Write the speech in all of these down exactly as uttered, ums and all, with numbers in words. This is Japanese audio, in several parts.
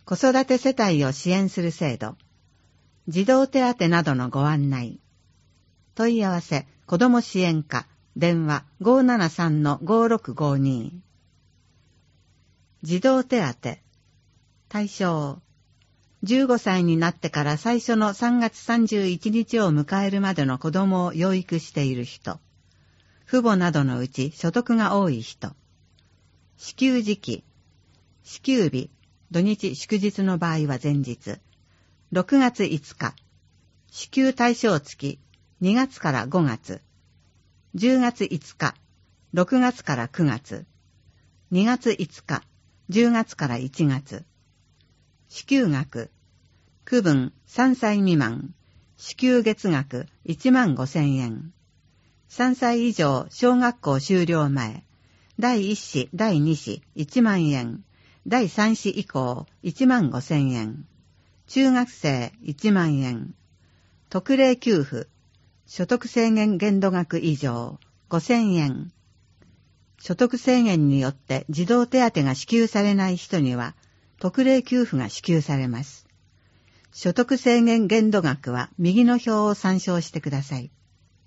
子育て世帯を支援する制度、児童手当などのご案内。問い合わせ、子ども支援課、電話 ごーななさんのごーろくごーに。児童手当。対象。じゅうごさいになってから最初のさんがつさんじゅういちにちを迎えるまでの子どもを養育している人。父母などのうち所得が多い人。支給時期。支給日、土日祝日の場合は前日。ろくがついつか。支給対象月、にがつからごがつ。じゅうがついつか、ろくがつからくがつ。にがついつか、じゅうがつからいちがつ。支給額。区分さんさい未満。支給月額いちまんごせんえん。さんさい以上小学校修了前。だいいっ子、だいに子いちまんえん。だいさん子以降いちまんごせんえん。中学生いちまんえん。特例給付。所得制限限度額以上ごせんえん。所得制限によって児童手当が支給されない人には特例給付が支給されます。所得制限限度額は右の表を参照してください。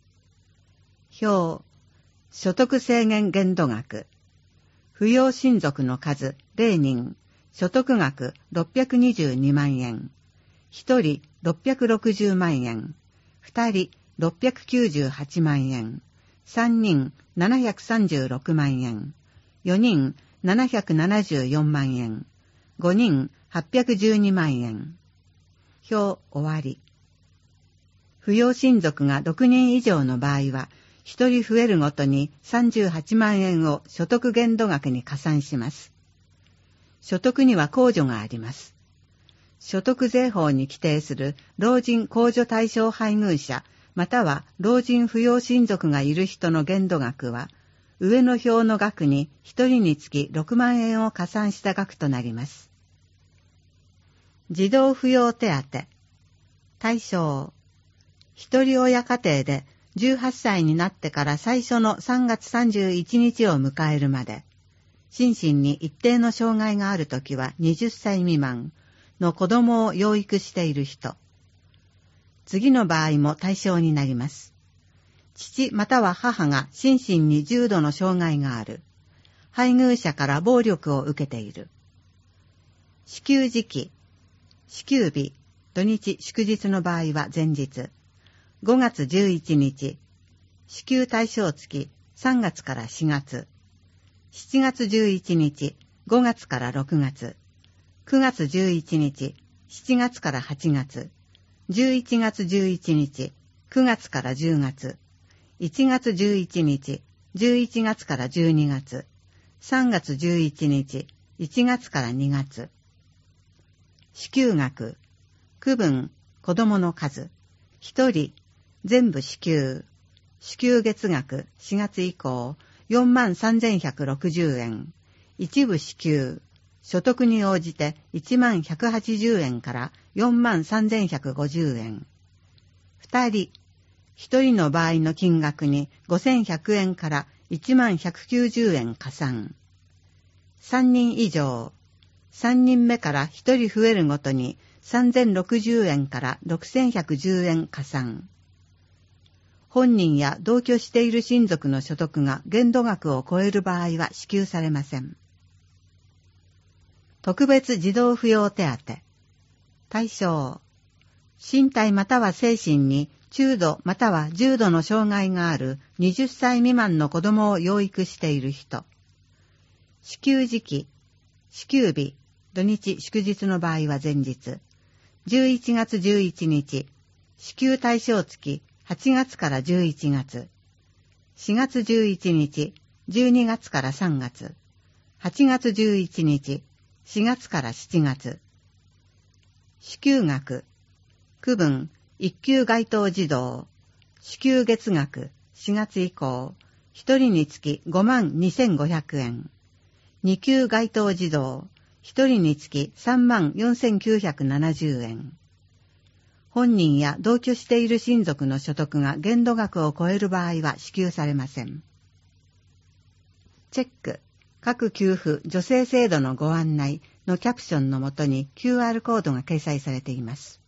表、所得制限限度額。扶養親族の数ゼロにん、所得額ろっぴゃくにじゅうにまんえん。ひとりろっぴゃくろくじゅうまんえん。ふたりろっぴゃくきゅうじゅうはちまんえん。さんにんななひゃくさんじゅうろくまんえん。よにんななひゃくななじゅうよんまんえん。ごにんはっぴゃくじゅうにまんえん。表終わり。扶養親族がろくにん以上の場合は、ひとり増えるごとにさんじゅうはちまんえんを所得限度額に加算します。所得には控除があります。所得税法に規定する老人控除対象配偶者、または老人扶養親族がいる人の限度額は、上の表の額にひとりにつきろくまんえんを加算した額となります。児童扶養手当。対象。一人親家庭でじゅうはっさいになってから最初のさんがつさんじゅういちにちを迎えるまで、心身に一定の障害があるときははたち未満の子供を養育している人。次の場合も対象になります。父または母が心身に重度の障害がある。配偶者から暴力を受けている。支給時期。支給日、土日祝日の場合は前日。ごがつじゅういちにち。支給対象月、さんがつからしがつ。しちがつじゅういちにち、ごがつからろくがつ。くがつじゅういちにち、しちがつからはちがつ。じゅういちがつじゅういちにち、くがつからじゅうがつ。いちがつじゅういちにち、じゅういちがつからじゅうにがつ。さんがつじゅういちにち、いちがつからにがつ。支給額。区分、子供の数。ひとり、全部支給。支給月額、しがつ以降、よんまんさんぜんひゃくろくじゅうえん。一部支給。所得に応じていちまんひゃくはちじゅうえんからよんまんさんぜんひゃくごじゅうえん。二人。一人の場合の金額にごせんひゃくえんからいちまんひゃくきゅうじゅうえん加算。三人以上。三人目から一人増えるごとにさんぜんろくじゅうえんからろくせんひゃくじゅうえん加算。本人や同居している親族の所得が限度額を超える場合は支給されません。特別児童扶養手当。対象。身体または精神に中度または重度の障害があるはたち未満の子供を養育している人。支給時期。支給日、土日祝日の場合は前日。じゅういちがつじゅういちにち。支給対象月、はちがつからじゅういちがつ。しがつじゅういちにち、じゅうにがつからさんがつ。はちがつじゅういちにち、しがつからしちがつ。支給額。区分、一級該当児童。支給月額、しがつ以降、一人につきごまんにせんごひゃくえん。二級該当児童、一人につきさんまんよんせんきゅうひゃくななじゅうえん。本人や同居している親族の所得が限度額を超える場合は支給されません。チェック。 各給付助成制度のご案内のキャプションのもとに キューアール コードが掲載されています。